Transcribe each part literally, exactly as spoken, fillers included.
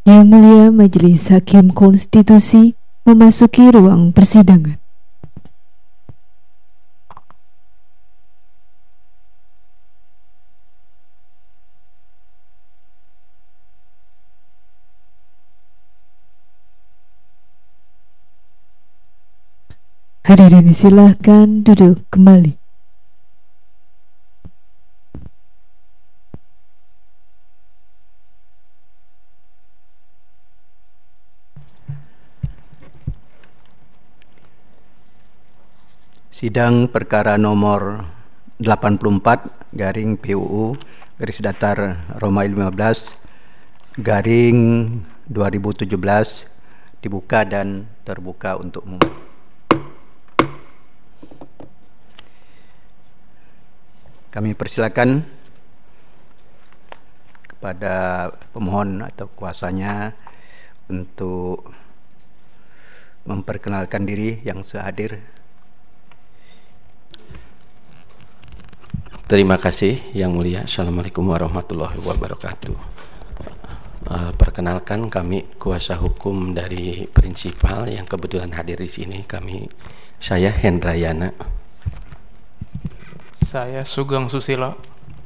Yang Mulia Majelis Hakim Konstitusi memasuki ruang persidangan. Hadirin silahkan duduk kembali. Sidang perkara nomor delapan puluh empat garing P U U garis datar Romawi lima belas garing dua ribu tujuh belas dibuka dan terbuka untuk umum. Kami persilakan kepada pemohon atau kuasanya untuk memperkenalkan diri yang sehadir. Terima kasih Yang Mulia. Assalamualaikum warahmatullahi wabarakatuh. Uh, perkenalkan, kami kuasa hukum dari prinsipal yang kebetulan hadir di sini. Kami, saya Hendrayana. Saya Sugeng Susilo.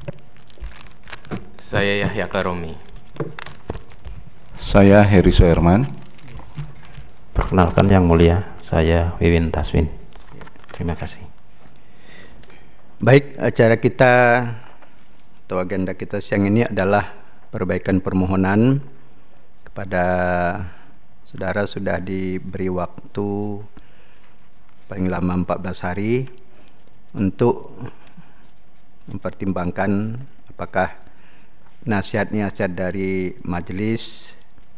Saya Yahya Karomi. Saya Heri Soerman. Perkenalkan Yang Mulia, saya Wiwin Taswin. Terima kasih. Baik, acara kita atau agenda kita siang ini adalah perbaikan permohonan. Kepada saudara sudah diberi waktu paling lama empat belas hari untuk mempertimbangkan apakah nasihat-nasihat dari majelis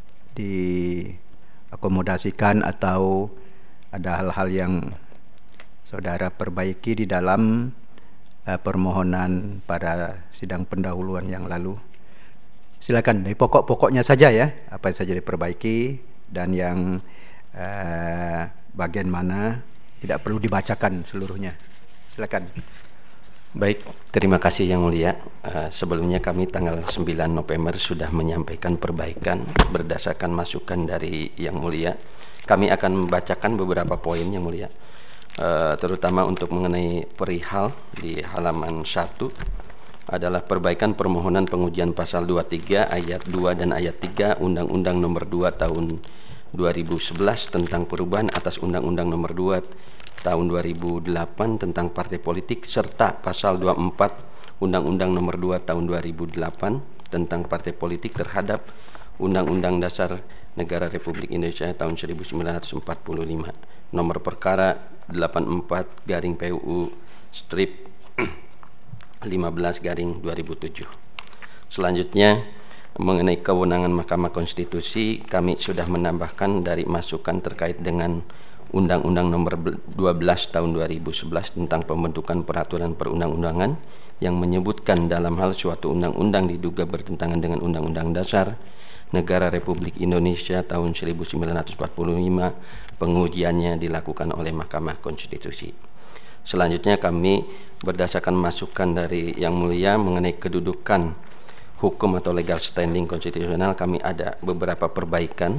diakomodasikan atau ada hal-hal yang saudara perbaiki di dalam permohonan pada sidang pendahuluan yang lalu. Silakan dari pokok-pokoknya saja ya, apa yang saja diperbaiki dan yang eh, bagian mana tidak perlu dibacakan seluruhnya. Silakan. Baik, terima kasih Yang Mulia. Uh, sebelumnya kami tanggal sembilan November sudah menyampaikan perbaikan berdasarkan masukan dari Yang Mulia. Kami akan membacakan beberapa poin Yang Mulia. Uh, terutama untuk mengenai perihal di halaman satu adalah perbaikan permohonan pengujian pasal dua puluh tiga ayat dua dan ayat tiga Undang-Undang Nomor dua Tahun dua ribu sebelas tentang perubahan atas Undang-Undang Nomor dua Tahun dua ribu delapan tentang partai politik serta pasal dua puluh empat Undang-Undang Nomor dua Tahun dua ribu delapan tentang partai politik terhadap Undang-Undang Dasar Negara Republik Indonesia tahun seribu sembilan ratus empat puluh lima, nomor perkara delapan puluh empat garing P U U strip lima belas garing dua ribu tujuh. Selanjutnya mengenai kewenangan Mahkamah Konstitusi, kami sudah menambahkan dari masukan terkait dengan Undang-Undang Nomor dua belas Tahun dua ribu sebelas tentang pembentukan peraturan perundang-undangan yang menyebutkan dalam hal suatu undang-undang diduga bertentangan dengan Undang-Undang Dasar Negara Republik Indonesia tahun seribu sembilan ratus empat puluh lima, pengujiannya dilakukan oleh Mahkamah Konstitusi. Selanjutnya kami berdasarkan masukan dari Yang Mulia mengenai kedudukan hukum atau legal standing konstitusional, kami ada beberapa perbaikan,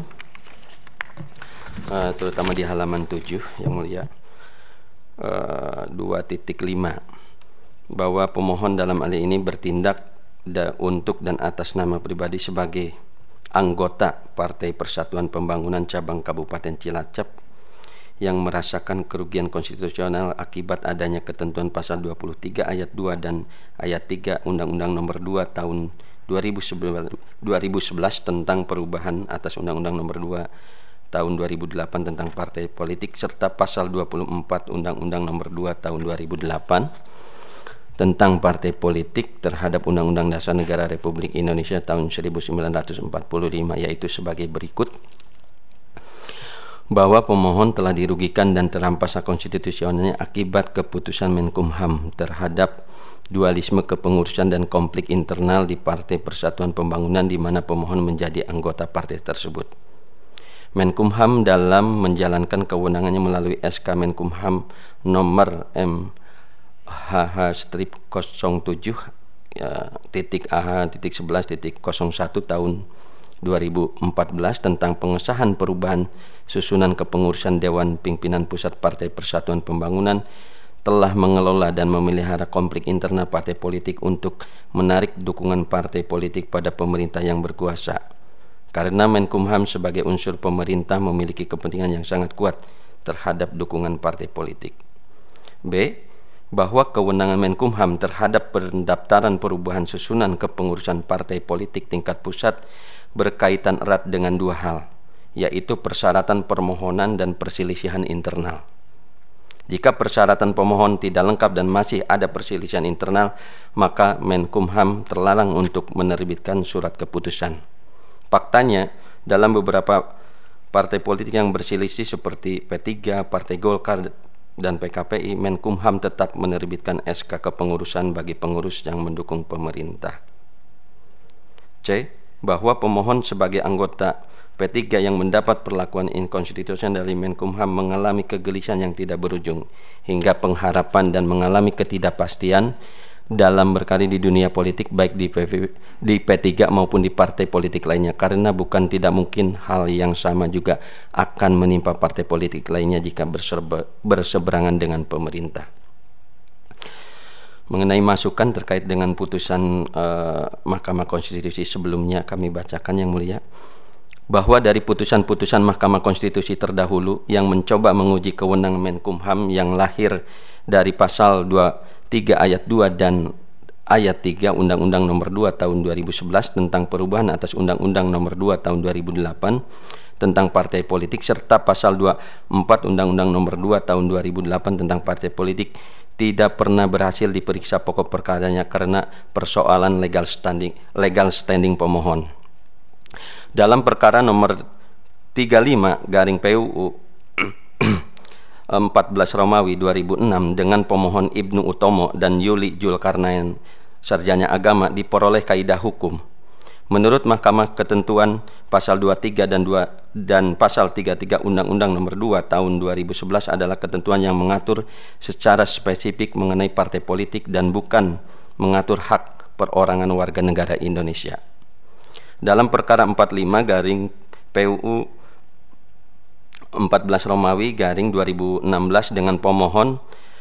uh, terutama di halaman tujuh Yang Mulia, uh, dua titik lima, bahwa pemohon dalam hal ini bertindak da, untuk dan atas nama pribadi sebagai anggota Partai Persatuan Pembangunan Cabang Kabupaten Cilacap yang merasakan kerugian konstitusional akibat adanya ketentuan pasal dua puluh tiga ayat dua dan ayat tiga Undang-Undang Nomor dua Tahun dua ribu sebelas tentang perubahan atas Undang-Undang Nomor dua Tahun dua ribu delapan tentang partai politik serta pasal dua puluh empat Undang-Undang Nomor dua Tahun dua ribu delapan tentang partai politik terhadap Undang-Undang Dasar Negara Republik Indonesia tahun seribu sembilan ratus empat puluh lima, yaitu sebagai berikut: bahwa pemohon telah dirugikan dan terampas hak konstitusionalnya akibat keputusan Menkumham terhadap dualisme kepengurusan dan konflik internal di Partai Persatuan Pembangunan di mana pemohon menjadi anggota partai tersebut. Menkumham dalam menjalankan kewenangannya melalui S K Menkumham nomor M H H strip nol tujuh ya, titik A H titik sebelas titik nol satu tahun dua ribu empat belas tentang pengesahan perubahan susunan kepengurusan Dewan Pimpinan Pusat Partai Persatuan Pembangunan telah mengelola dan memelihara konflik internal partai politik untuk menarik dukungan partai politik pada pemerintah yang berkuasa. Karena Menkumham sebagai unsur pemerintah memiliki kepentingan yang sangat kuat terhadap dukungan partai politik. B. Bahwa kewenangan Menkumham terhadap pendaftaran perubahan susunan kepengurusan partai politik tingkat pusat berkaitan erat dengan dua hal, yaitu persyaratan permohonan dan perselisihan internal. Jika persyaratan pemohon tidak lengkap dan masih ada perselisihan internal, maka Menkumham terlarang untuk menerbitkan surat keputusan. Faktanya, dalam beberapa partai politik yang berselisih seperti P tiga, Partai Golkar, dan P K P I, Menkumham tetap menerbitkan S K kepengurusan bagi pengurus yang mendukung pemerintah. C. Bahwa pemohon sebagai anggota P tiga yang mendapat perlakuan inkonstitusional dari Menkumham mengalami kegelisahan yang tidak berujung hingga pengharapan dan mengalami ketidakpastian dalam berkarir di dunia politik baik di, di P tiga maupun di partai politik lainnya, karena bukan tidak mungkin hal yang sama juga akan menimpa partai politik lainnya jika berseberangan dengan pemerintah. Mengenai masukan terkait dengan putusan uh, Mahkamah Konstitusi sebelumnya kami bacakan yang mulia, bahwa dari putusan-putusan Mahkamah Konstitusi terdahulu yang mencoba menguji kewenangan Menkumham yang lahir dari pasal dua puluh tiga ayat dua dan ayat tiga Undang-Undang Nomor dua Tahun dua ribu sebelas tentang perubahan atas Undang-Undang Nomor dua Tahun dua ribu delapan tentang partai politik serta pasal dua puluh empat Undang-Undang Nomor dua Tahun dua ribu delapan tentang partai politik tidak pernah berhasil diperiksa pokok perkaranya karena persoalan legal standing legal standing pemohon. Dalam perkara nomor tiga puluh lima garing P U U empat belas Romawi dua ribu enam dengan pemohon Ibnu Utomo dan Yuli Julkarnain sarjana agama diperoleh kaidah hukum. Menurut Mahkamah ketentuan pasal dua puluh tiga dan dua dan pasal tiga puluh tiga Undang-Undang Nomor dua Tahun dua ribu sebelas adalah ketentuan yang mengatur secara spesifik mengenai partai politik dan bukan mengatur hak perorangan warga negara Indonesia. Dalam perkara empat puluh lima garing P U U empat belas Romawi garing dua ribu enam belas dengan pemohon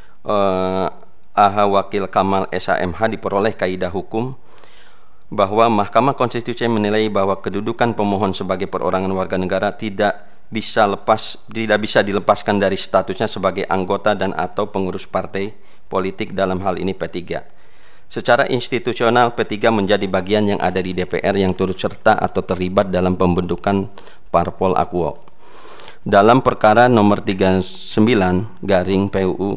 eh, A H Wakil Kamal S H M H diperoleh kaidah hukum bahwa Mahkamah Konstitusi menilai bahwa kedudukan pemohon sebagai perorangan warga negara tidak bisa lepas tidak bisa dilepaskan dari statusnya sebagai anggota dan atau pengurus partai politik, dalam hal ini P tiga. Secara institusional P tiga menjadi bagian yang ada di D P R yang turut serta atau terlibat dalam pembentukan Parpol Akwo. Dalam perkara nomor tiga puluh sembilan garing P U U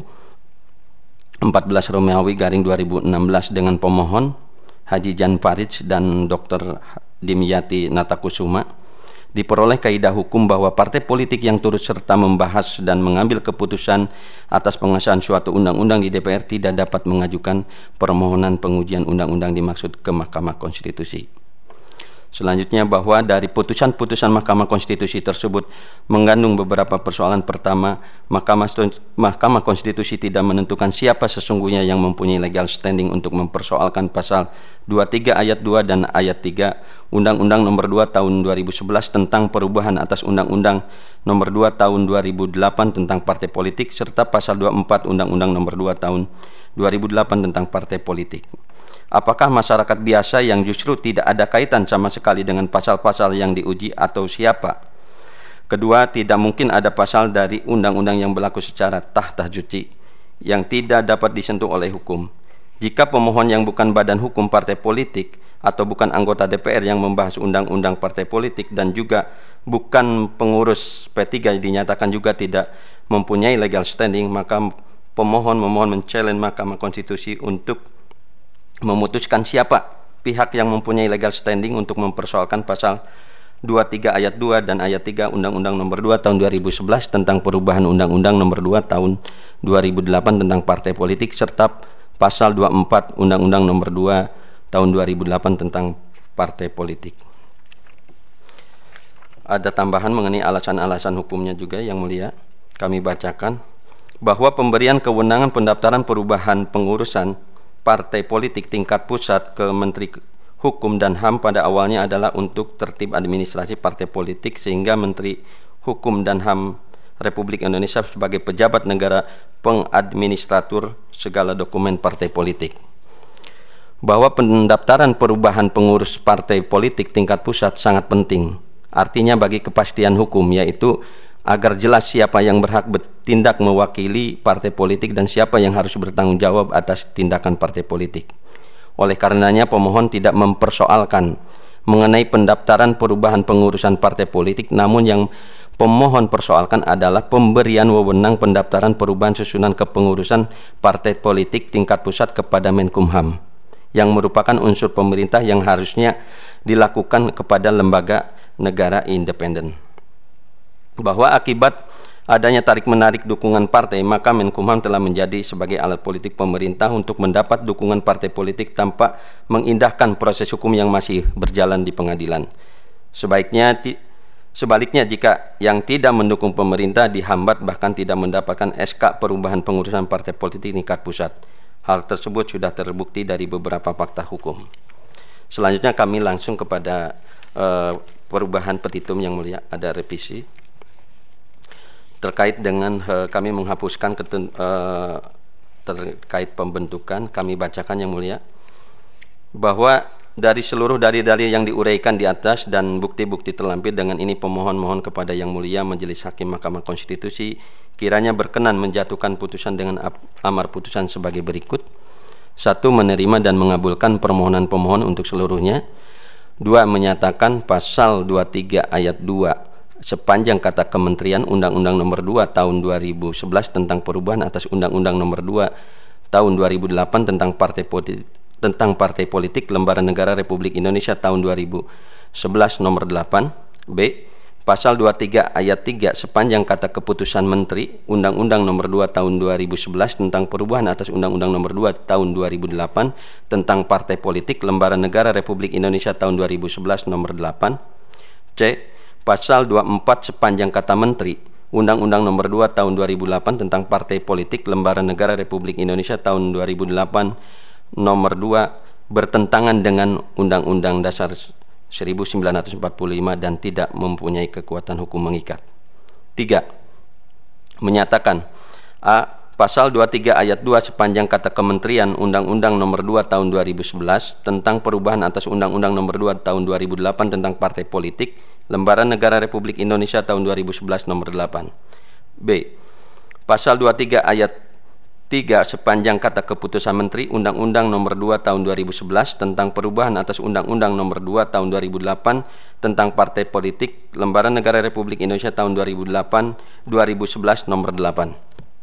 empat belas Romawi garing dua ribu enam belas dengan pemohon Haji Jan Faridz dan Doktor Dimyati Natakusuma diperoleh kaidah hukum bahwa partai politik yang turut serta membahas dan mengambil keputusan atas pengesahan suatu undang-undang di D P R tidak dapat mengajukan permohonan pengujian undang-undang dimaksud ke Mahkamah Konstitusi. Selanjutnya, bahwa dari putusan-putusan Mahkamah Konstitusi tersebut mengandung beberapa persoalan. Pertama, Mahkamah, Mahkamah Konstitusi tidak menentukan siapa sesungguhnya yang mempunyai legal standing untuk mempersoalkan pasal dua puluh tiga ayat dua dan ayat tiga Undang-Undang Nomor dua Tahun dua ribu sebelas tentang perubahan atas Undang-Undang Nomor dua Tahun dua ribu delapan tentang partai politik serta pasal dua puluh empat Undang-Undang Nomor dua Tahun dua ribu delapan tentang partai politik. Apakah masyarakat biasa yang justru tidak ada kaitan sama sekali dengan pasal-pasal yang diuji atau siapa? Kedua, tidak mungkin ada pasal dari undang-undang yang berlaku secara tahta juti yang tidak dapat disentuh oleh hukum. Jika pemohon yang bukan badan hukum partai politik atau bukan anggota D P R yang membahas undang-undang partai politik dan juga bukan pengurus P tiga dinyatakan juga tidak mempunyai legal standing, maka pemohon memohon men-challenge Mahkamah Konstitusi untuk memutuskan siapa pihak yang mempunyai legal standing untuk mempersoalkan pasal dua puluh tiga ayat dua dan ayat tiga Undang-Undang Nomor dua Tahun dua ribu sebelas tentang perubahan Undang-Undang Nomor dua Tahun dua ribu delapan tentang partai politik serta pasal dua puluh empat Undang-Undang Nomor dua Tahun dua ribu delapan tentang partai politik. Ada tambahan mengenai alasan-alasan hukumnya juga yang mulia. Kami bacakan bahwa pemberian kewenangan pendaftaran perubahan pengurusan partai politik tingkat pusat ke Menteri Hukum dan H A M pada awalnya adalah untuk tertib administrasi partai politik, sehingga Menteri Hukum dan H A M Republik Indonesia sebagai pejabat negara pengadministratur segala dokumen partai politik. Bahwa pendaftaran perubahan pengurus partai politik tingkat pusat sangat penting. Artinya bagi kepastian hukum, yaitu agar jelas siapa yang berhak bertindak mewakili partai politik dan siapa yang harus bertanggung jawab atas tindakan partai politik. Oleh karenanya pemohon tidak mempersoalkan mengenai pendaftaran perubahan pengurusan partai politik, namun yang pemohon persoalkan adalah pemberian wewenang pendaftaran perubahan susunan kepengurusan partai politik tingkat pusat kepada Menkumham, yang merupakan unsur pemerintah yang harusnya dilakukan kepada lembaga negara independen. Bahwa akibat adanya tarik-menarik dukungan partai, maka Menkumham telah menjadi sebagai alat politik pemerintah untuk mendapat dukungan partai politik tanpa mengindahkan proses hukum yang masih berjalan di pengadilan. Sebaiknya sebaliknya, jika yang tidak mendukung pemerintah dihambat bahkan tidak mendapatkan S K perubahan pengurusan partai politik tingkat pusat. Hal tersebut sudah terbukti dari beberapa fakta hukum. Selanjutnya kami langsung kepada uh, perubahan petitum yang mulia. Ada revisi terkait dengan uh, kami menghapuskan ketun, uh, terkait pembentukan. Kami bacakan yang mulia, bahwa dari seluruh dalil-dalil yang diuraikan di atas dan bukti-bukti terlampir, dengan ini pemohon mohon kepada yang mulia Majelis Hakim Mahkamah Konstitusi kiranya berkenan menjatuhkan putusan dengan amar putusan sebagai berikut. Satu, menerima dan mengabulkan permohonan pemohon untuk seluruhnya. Dua, menyatakan pasal dua puluh tiga ayat dua sepanjang kata Kementerian Undang-Undang Nomor dua Tahun dua ribu sebelas tentang perubahan atas Undang-Undang Nomor dua Tahun dua ribu delapan tentang partai politik tentang partai politik Lembaran Negara Republik Indonesia tahun dua ribu sebelas nomor delapan. B. Pasal dua puluh tiga ayat tiga sepanjang kata Keputusan Menteri Undang-Undang Nomor dua Tahun dua ribu sebelas tentang perubahan atas Undang-Undang Nomor dua Tahun dua ribu delapan tentang partai politik Lembaran Negara Republik Indonesia tahun dua ribu sebelas nomor delapan. C. Pasal dua puluh empat sepanjang kata Menteri Undang-Undang Nomor dua Tahun dua ribu delapan tentang partai politik Lembaran Negara Republik Indonesia tahun dua ribu delapan nomor dua bertentangan dengan Undang-Undang Dasar seribu sembilan ratus empat puluh lima dan tidak mempunyai kekuatan hukum mengikat. Tiga. Menyatakan A. Pasal dua puluh tiga ayat dua sepanjang kata Kementerian Undang-Undang Nomor dua Tahun dua ribu sebelas tentang perubahan atas Undang-Undang Nomor dua Tahun dua ribu delapan tentang partai politik Lembaran Negara Republik Indonesia tahun dua ribu sebelas nomor delapan. B. Pasal dua puluh tiga ayat tiga sepanjang kata Keputusan Menteri Undang-Undang Nomor dua Tahun dua ribu sebelas tentang perubahan atas Undang-Undang Nomor dua Tahun dua ribu delapan tentang partai politik Lembaran Negara Republik Indonesia tahun dua ribu delapan dua ribu sebelas nomor delapan.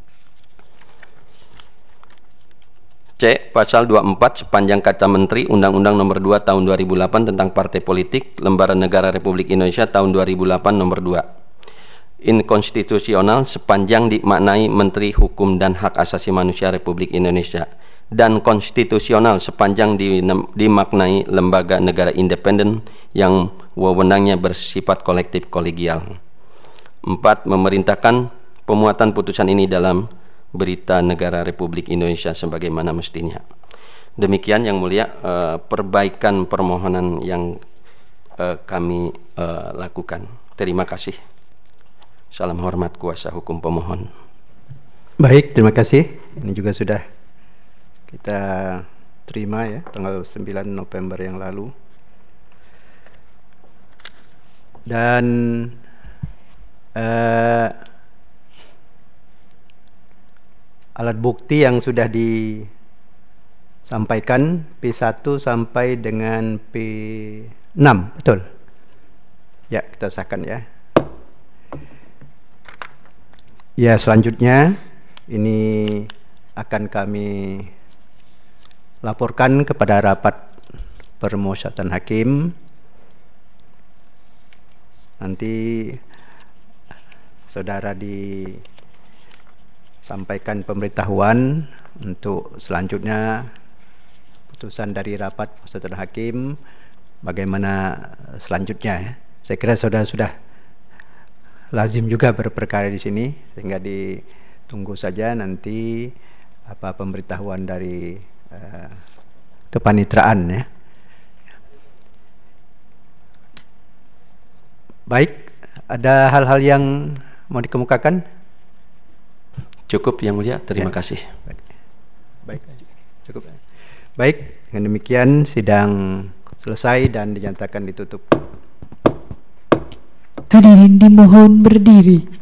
C. Pasal dua puluh empat sepanjang kata Menteri Undang-Undang Nomor dua Tahun dua ribu delapan tentang partai politik Lembaran Negara Republik Indonesia tahun dua ribu delapan nomor dua. Inkonstitusional sepanjang dimaknai Menteri Hukum dan Hak Asasi Manusia Republik Indonesia, dan konstitusional sepanjang dimaknai lembaga negara independen yang wewenangnya bersifat kolektif kolegial. Empat. Memerintahkan pemuatan putusan ini dalam Berita Negara Republik Indonesia sebagaimana mestinya. Demikian yang mulia eh, perbaikan permohonan yang eh, kami eh, lakukan. Terima kasih. Salam hormat kuasa hukum pemohon. Baik, terima kasih. Ini juga sudah kita terima ya tanggal sembilan November yang lalu. Dan uh, alat bukti yang sudah disampaikan P satu sampai dengan P enam, betul? Ya, kita sahkan ya. Ya, selanjutnya ini akan kami laporkan kepada rapat permusyawaratan hakim. Nanti saudara disampaikan pemberitahuan untuk selanjutnya putusan dari rapat permusyawaratan hakim bagaimana selanjutnya ya. Saya kira saudara sudah lazim juga berperkara di sini, sehingga ditunggu saja nanti apa pemberitahuan dari uh, kepanitraan ya. Baik, ada hal-hal yang mau dikemukakan? Cukup Yang Mulia, terima Ya. kasih. Baik. Baik, cukup. Baik, dengan demikian sidang selesai dan dinyatakan ditutup. Hadirin dimohon berdiri.